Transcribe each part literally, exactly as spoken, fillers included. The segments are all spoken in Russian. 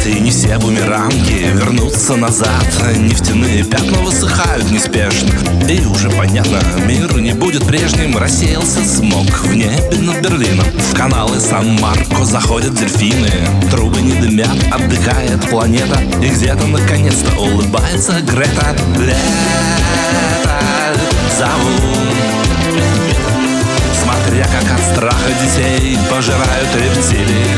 И не все бумеранги вернутся назад. Нефтяные пятна высыхают неспешно, и уже понятно, мир не будет прежним. Рассеялся смог в небе над Берлином. В каналы Сан-Марко заходят дельфины. Трубы не дымят, отдыхает планета. И где-то наконец-то улыбается Грета. Лето зовут, смотря как от страха детей пожирают рептилии.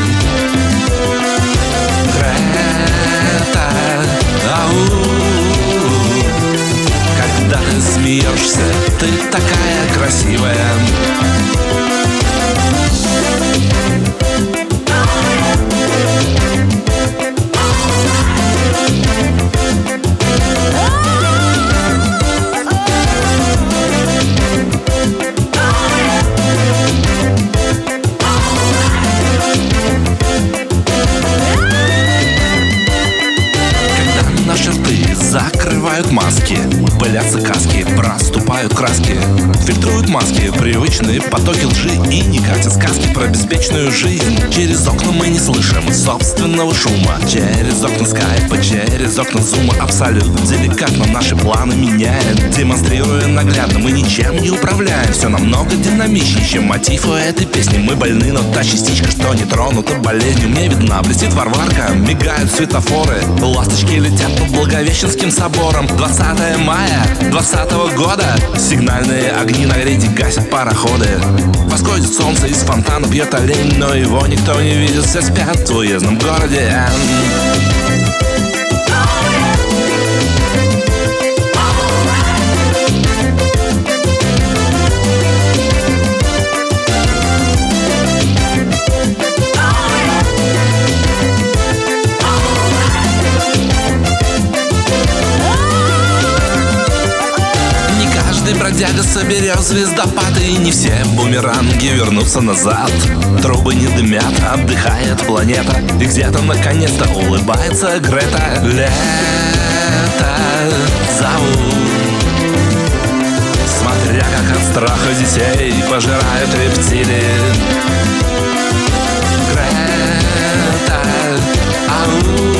Грета, ау, когда ты смеешься, ты такая красивая. Наши рты закрывают маски, пылятся каски, проступают краски. Фильтруют маски, привычные потоки лжи. И не катят сказки про беспечную жизнь. Через окна мы не слышим собственного шума. Через окна скайпа, через окна зума. Абсолютно деликатно наши планы меняет, демонстрируя наглядно, мы ничем не управляем. Все намного динамичнее, чем мотив у этой песни. Мы больны, но та частичка, что не тронута болезнью, мне видна. Блестит Варварка, мигают светофоры. Ласточки летят по Благовещенским соборам. Двадцатое мая двадцатого года. Сигнальные огни на рейде гасят пароходы. Восходит солнце, из фонтана бьет олень, но его никто не видит, все спят в уездном городе. Бродяга соберет звездопад, и не все бумеранги вернутся назад. Трубы не дымят, отдыхает планета. И где-то наконец-то улыбается Грета. Лето зовут, смотря как от страха детей пожирают рептилии. Грета, ау,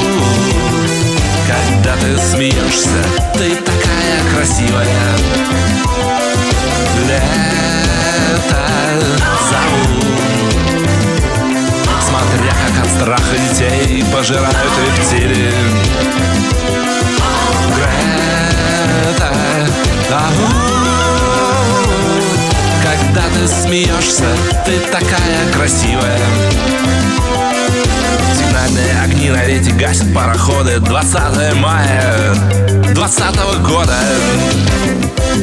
когда ты смеешься, ты такая красивая. Лето зовут, смотря как от страха детей пожирают рептилии. Грета, ау, когда ты смеешься, ты такая красивая. Сигнальные огни на рейде гасят пароходы. Двадцатое мая двадцатого года.